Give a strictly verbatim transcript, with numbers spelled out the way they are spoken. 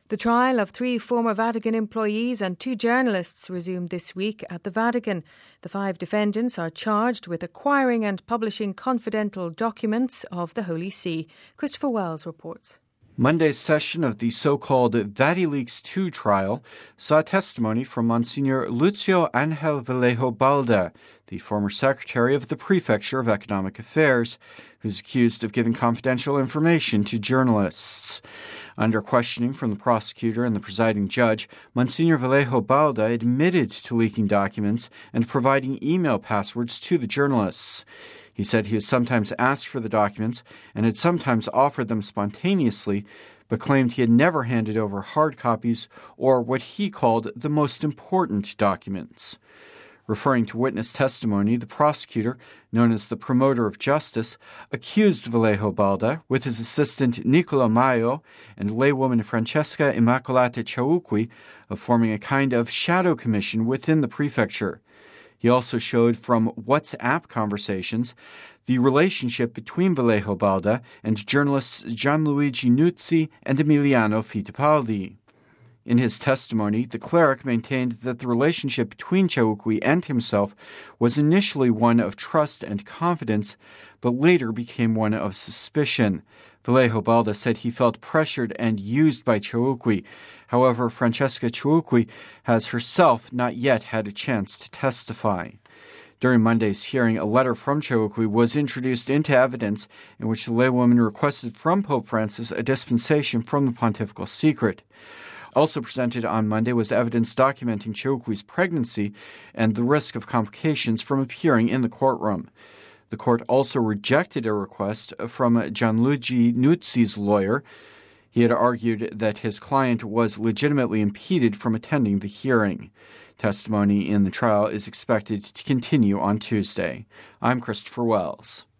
The trial of three former Vatican employees and two journalists resumed this week at the Vatican. The five defendants are charged with acquiring and publishing confidential documents of the Holy See. Christopher Wells reports. Monday's session of the so-called VatiLeaks two trial saw testimony from Monsignor Lucio Angel Vallejo Balda, the former secretary of the Prefecture of Economic Affairs, who's accused of giving confidential information to journalists. Under questioning from the prosecutor and the presiding judge, Monsignor Vallejo Balda admitted to leaking documents and providing email passwords to the journalists. He said he has sometimes asked for the documents and had sometimes offered them spontaneously, but claimed he had never handed over hard copies or what he called the most important documents. Referring to witness testimony, the prosecutor, known as the promoter of justice, accused Vallejo Balda, with his assistant Nicola Maio and laywoman Francesca Immacolata Ciauqui, of forming a kind of shadow commission within the prefecture. He also showed from WhatsApp conversations the relationship between Vallejo Balda and journalists Gianluigi Nuzzi and Emiliano Fittipaldi. In his testimony, the cleric maintained that the relationship between Ciauqui and himself was initially one of trust and confidence, but later became one of suspicion. Vallejo Balda said he felt pressured and used by Ciauqui. However, Francesca Ciauqui has herself not yet had a chance to testify. During Monday's hearing, a letter from Ciauqui was introduced into evidence in which the laywoman requested from Pope Francis a dispensation from the pontifical secret. Also presented on Monday was evidence documenting Ciauqui's pregnancy and the risk of complications from appearing in the courtroom. The court also rejected a request from Gianluigi Nuzzi's lawyer. He had argued that his client was legitimately impeded from attending the hearing. Testimony in the trial is expected to continue on Tuesday. I'm Christopher Wells.